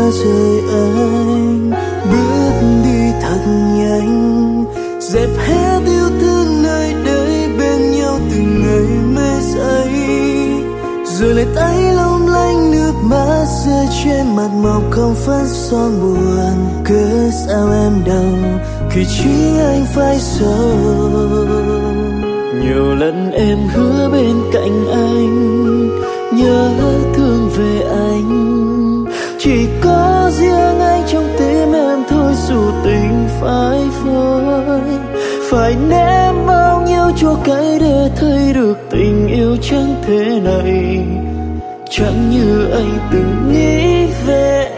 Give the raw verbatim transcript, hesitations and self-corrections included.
rời anh, bước đi thật nhanh, dẹp hết yêu thương nơi đây, bên nhau từng ngày mê say. Rồi lấy tay long lanh nước mắt rơi trên mặt màu không phấn son buồn. Cớ sao em đau khi chính anh phải sầu. Nhiều lần em hứa bên cạnh anh, nhớ thương về anh, chỉ có riêng anh trong tim em thôi. Dù tình phai phôi, phải ném bao nhiêu chua cay để thấy được tình yêu chẳng thế này. Chẳng như anh từng nghĩ về